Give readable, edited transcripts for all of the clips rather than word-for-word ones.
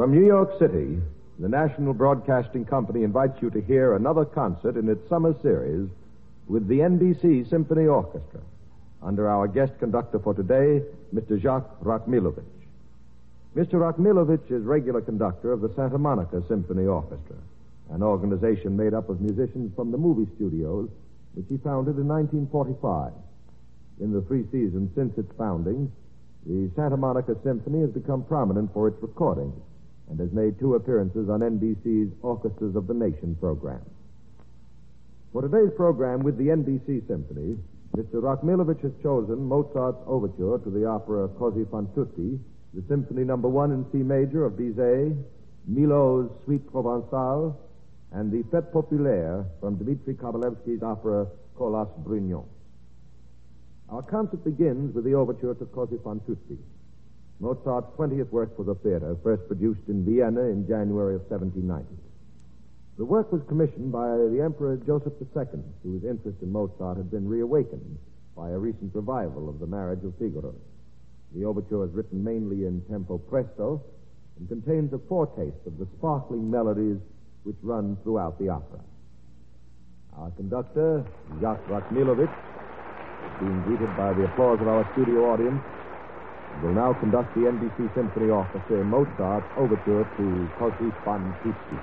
From New York City, the National Broadcasting Company invites you to hear another concert in its summer series with the NBC Symphony Orchestra, under our guest conductor for today, Mr. Jacques Ratmilovich. Mr. Ratmilovich is regular conductor of the Santa Monica Symphony Orchestra, an organization made up of musicians from the movie studios, which he founded in 1945. In the 3 seasons since its founding, the Santa Monica Symphony has become prominent for its recordings and has made 2 appearances on NBC's Orchestras of the Nation program. For today's program with the NBC Symphony, Mr. Ratmilovich has chosen Mozart's overture to the opera Così fan tutti, the Symphony No. 1 in C major of Bizet, Milhaud's Suite Provençale, and the Fête Populaire from Dmitri Kabalevsky's opera Colas Brugnon. Our concert begins with the overture to Così fan tutti, Mozart's 20th work for the theater, first produced in Vienna in January of 1790. The work was commissioned by the Emperor Joseph II, whose interest in Mozart had been reawakened by a recent revival of The Marriage of Figaro. The overture is written mainly in tempo presto and contains a foretaste of the sparkling melodies which run throughout the opera. Our conductor, Jacques Ratmilovich, is being greeted by the applause of our studio audience, and will now conduct the NBC Symphony Orchestra in Mozart's overture to Così fan tutti.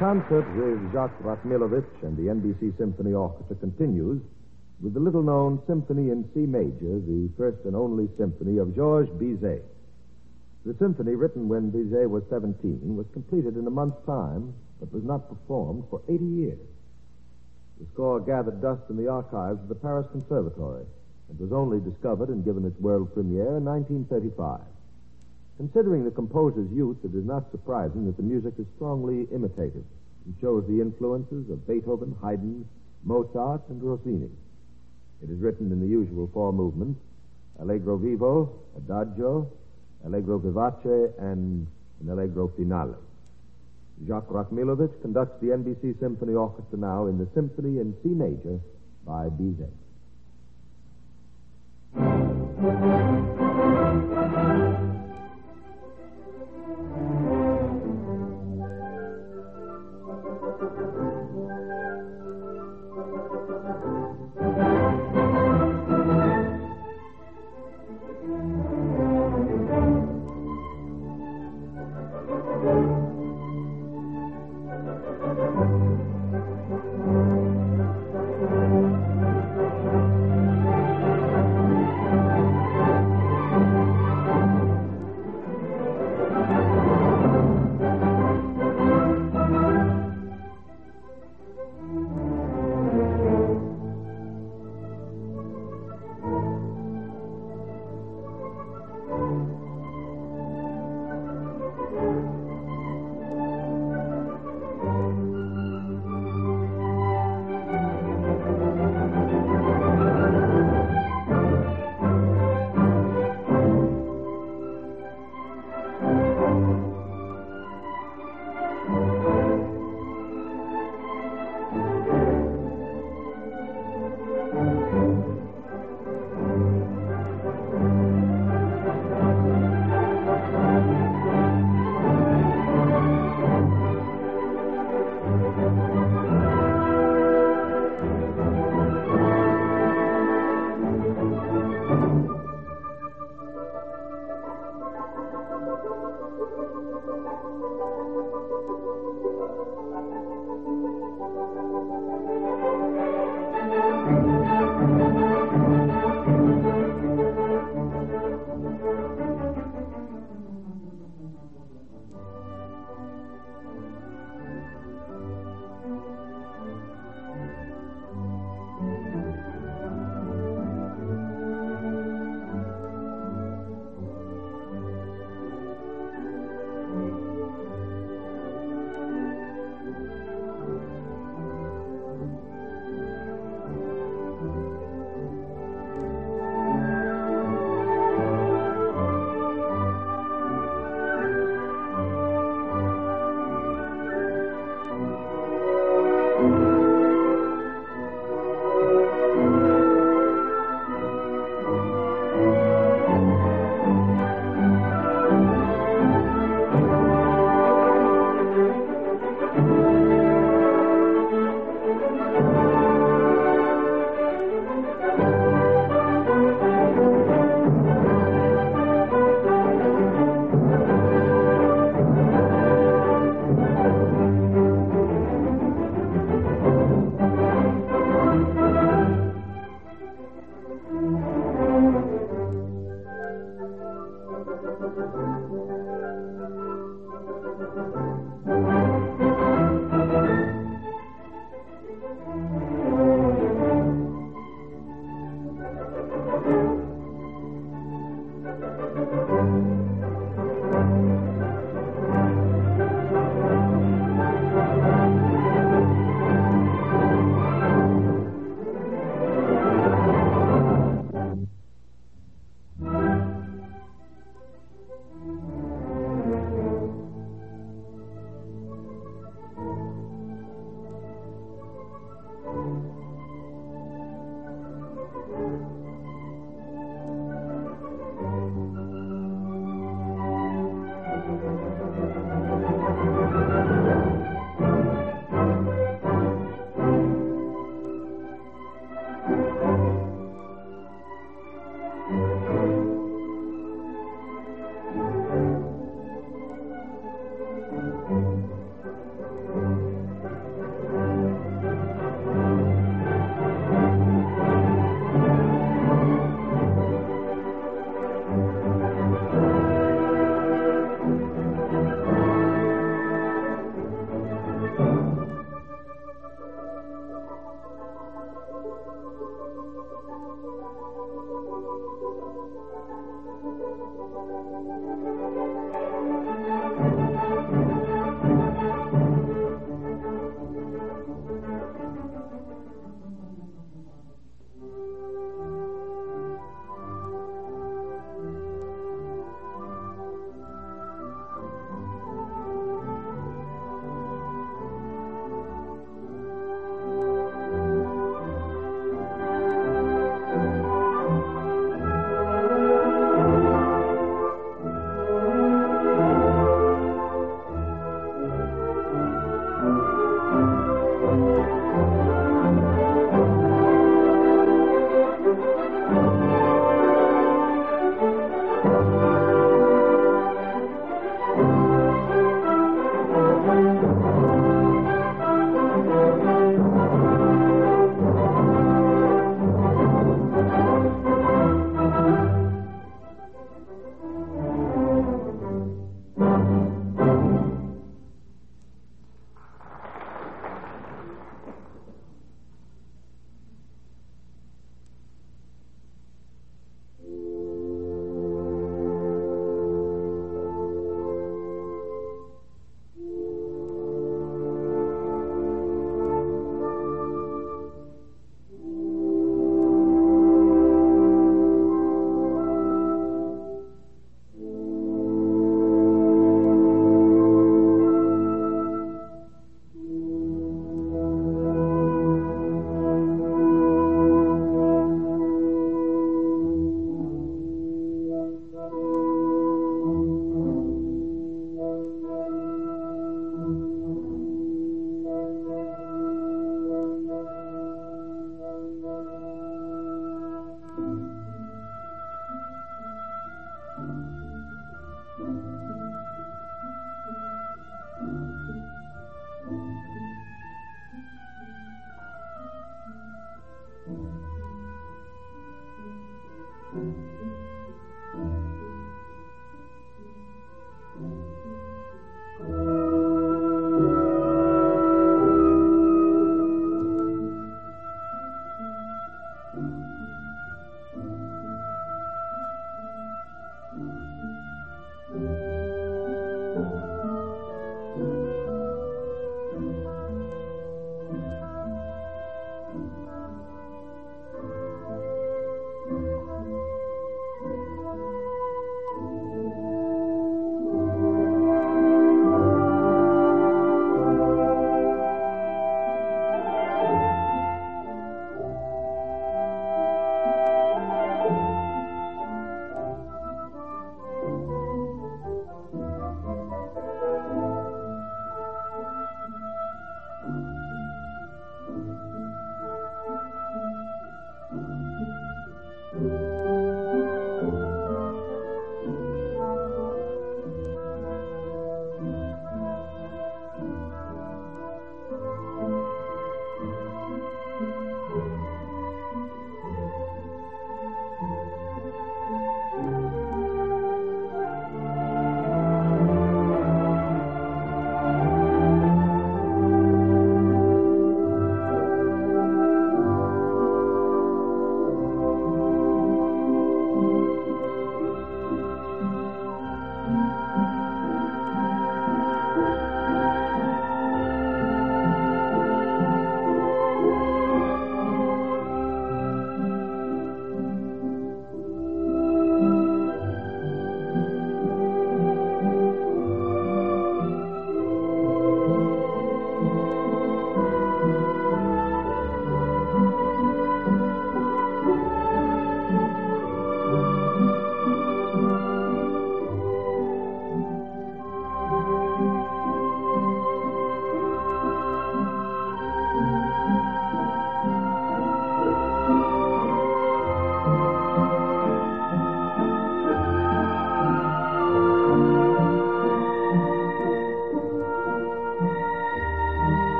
concert with Jacques Rachmilovich and the NBC Symphony Orchestra continues with the little-known Symphony in C major, the first and only symphony of Georges Bizet. The symphony, written when Bizet was 17, was completed in a month's time, but was not performed for 80 years. The score gathered dust in the archives of the Paris Conservatory and was only discovered and given its world premiere in 1935. Considering the composer's youth, it is not surprising that the music is strongly imitative and shows the influences of Beethoven, Haydn, Mozart, and Rossini. It is written in the usual four movements: Allegro vivo, Adagio, Allegro vivace, and an Allegro finale. Jacques Rachmilovich conducts the NBC Symphony Orchestra now in the Symphony in C major by Bizet.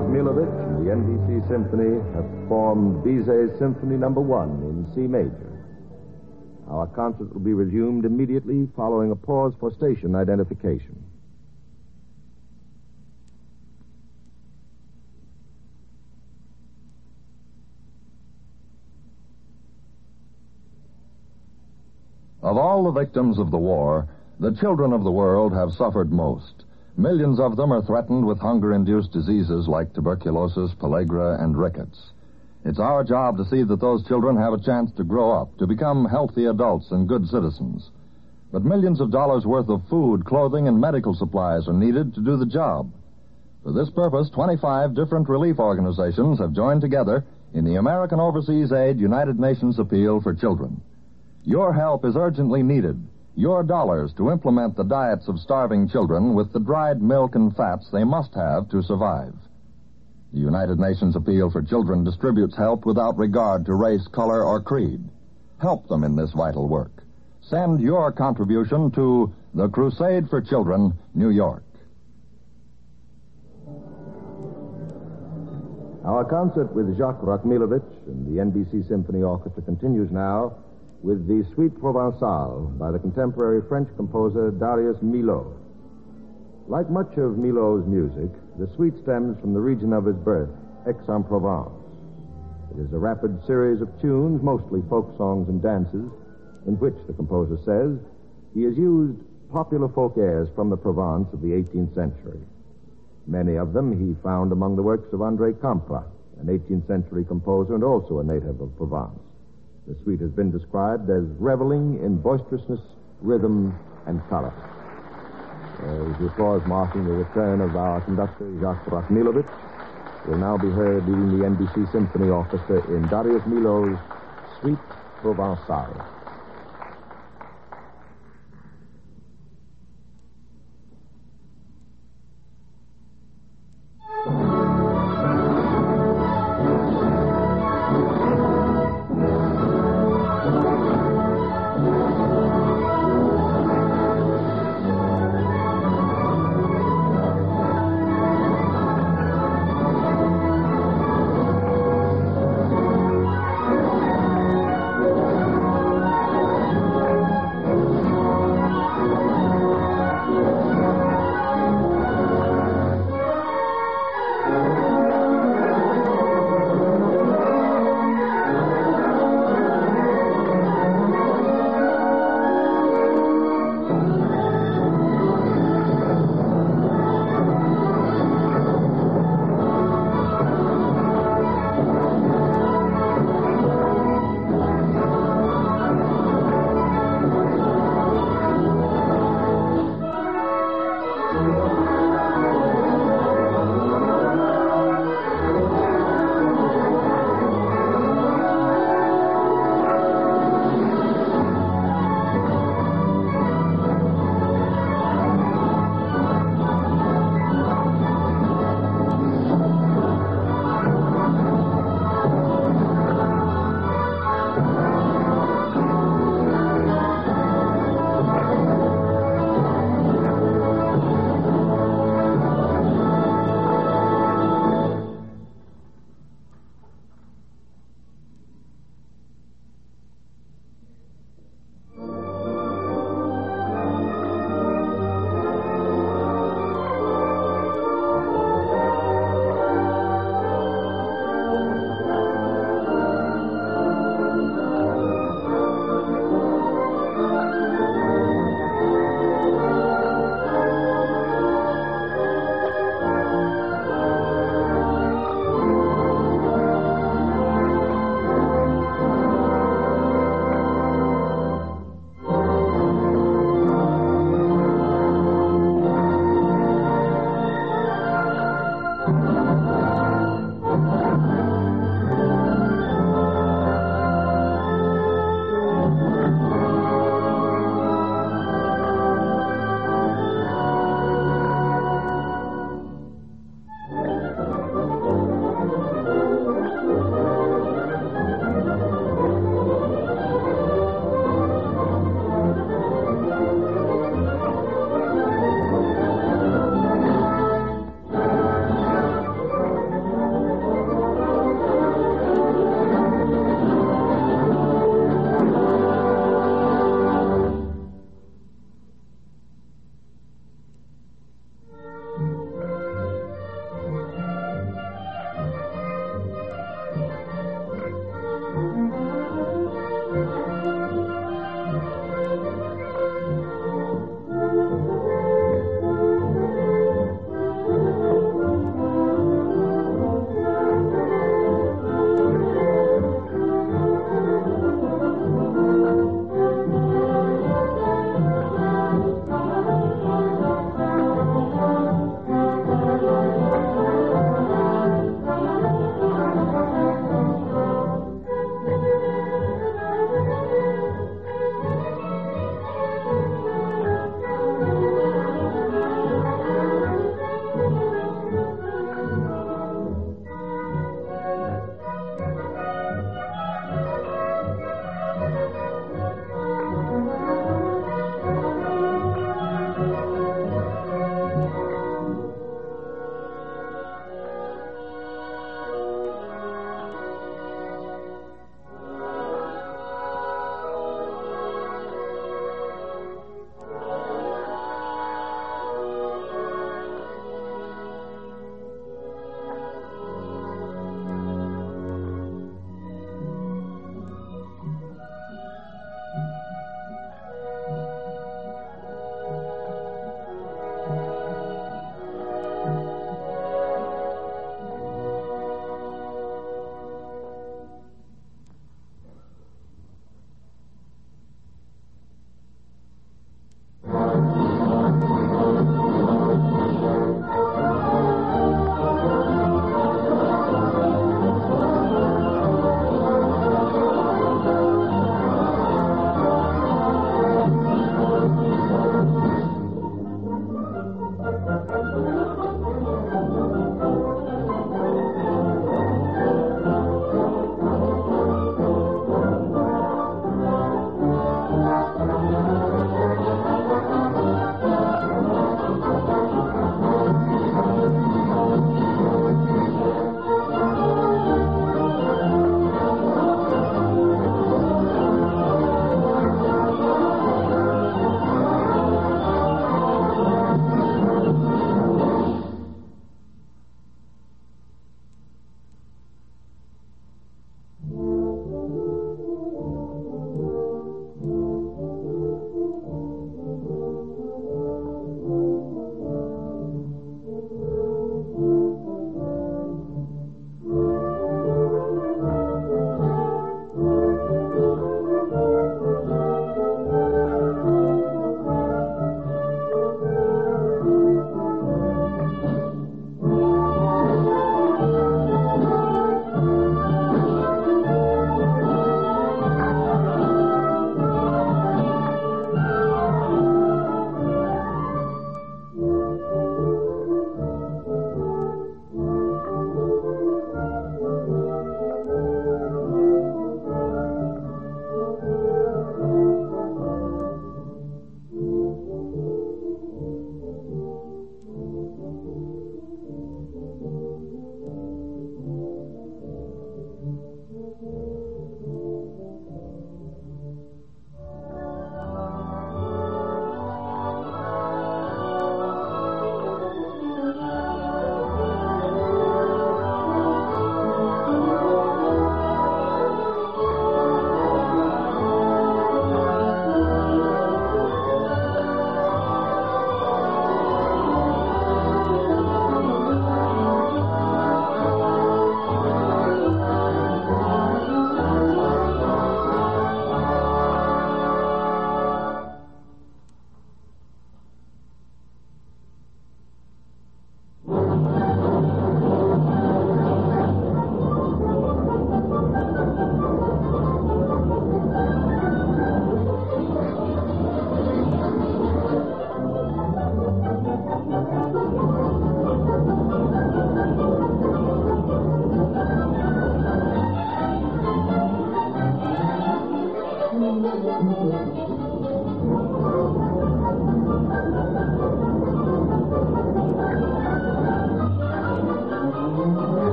Rachmilovich and the NBC Symphony have performed Bizet's Symphony No. 1 in C major. Our concert will be resumed immediately following a pause for station identification. Of all the victims of the war, the children of the world have suffered most. Millions of them are threatened with hunger-induced diseases like tuberculosis, pellagra, and rickets. It's our job to see that those children have a chance to grow up, to become healthy adults and good citizens. But millions of dollars worth of food, clothing, and medical supplies are needed to do the job. For this purpose, 25 different relief organizations have joined together in the American Overseas Aid United Nations Appeal for Children. Your help is urgently needed. Your dollars to implement the diets of starving children with the dried milk and fats they must have to survive. The United Nations Appeal for Children distributes help without regard to race, color, or creed. Help them in this vital work. Send your contribution to the Crusade for Children, New York. Our concert with Jacques Rachmilovich and the NBC Symphony Orchestra continues now with the Suite Provençale by the contemporary French composer Darius Milhaud. Like much of Milhaud's music, the suite stems from the region of his birth, Aix-en-Provence. It is a rapid series of tunes, mostly folk songs and dances, in which, the composer says, he has used popular folk airs from the Provence of the 18th century. Many of them he found among the works of André Campra, an 18th century composer and also a native of Provence. The suite has been described as reveling in boisterousness, rhythm, and color. As the applause marking the return of our conductor, Jacques Rachmilovich, will now be heard leading the NBC Symphony Orchestra in Darius Milhaud's Suite Provençale.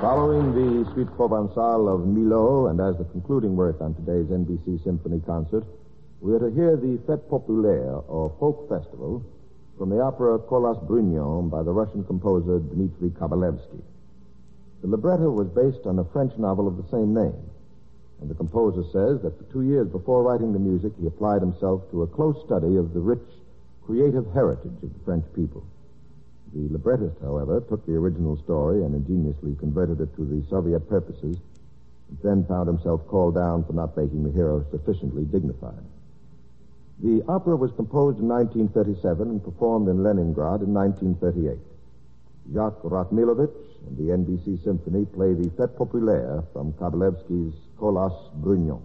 Following the Suite Provençale of Milo, and as the concluding work on today's NBC Symphony concert, we are to hear the Fête Populaire, or Folk Festival, from the opera Kolos Brugnon by the Russian composer Dmitri Kabalevsky. The libretto was based on a French novel of the same name, and the composer says that for 2 years before writing the music, he applied himself to a close study of the rich, creative heritage of the French people. The librettist, however, took the original story and ingeniously converted it to the Soviet purposes, and then found himself called down for not making the hero sufficiently dignified. The opera was composed in 1937 and performed in Leningrad in 1938. Jacques Ratmilovich and the NBC Symphony play the Fête Populaire from Kabalevsky's Kolos Brugnon.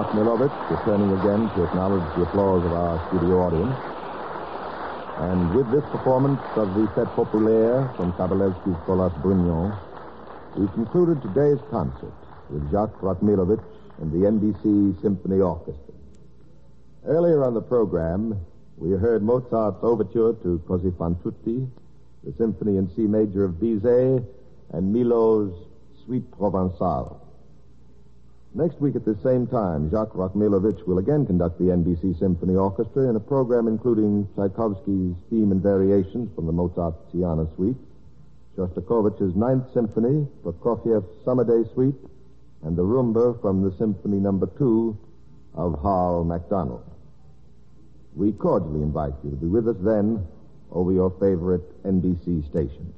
Rachmilovich, returning again to acknowledge the applause of our studio audience. And with this performance of the Fête Populaire from Kabalevsky's Colas Brignon, we concluded today's concert with Jacques Rachmilovich and the NBC Symphony Orchestra. Earlier on the program, we heard Mozart's overture to Così fan tutti, the Symphony in C major of Bizet, and Milhaud's Suite Provençale. Next week at the same time, Jacques Rachmilovich will again conduct the NBC Symphony Orchestra in a program including Tchaikovsky's theme and variations from the Mozartiana Suite, Shostakovich's Ninth Symphony, Prokofiev's Summer Day Suite, and the rumba from the Symphony No. 2 of Hal MacDonald. We cordially invite you to be with us then over your favorite NBC station.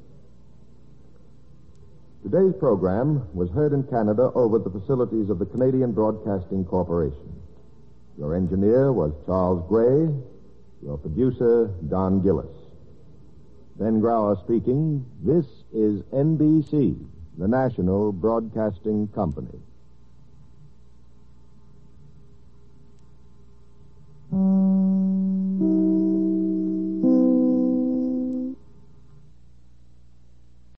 Today's program was heard in Canada over the facilities of the Canadian Broadcasting Corporation. Your engineer was Charles Gray, your producer, Don Gillis. Ben Grauer speaking. This is NBC, the National Broadcasting Company.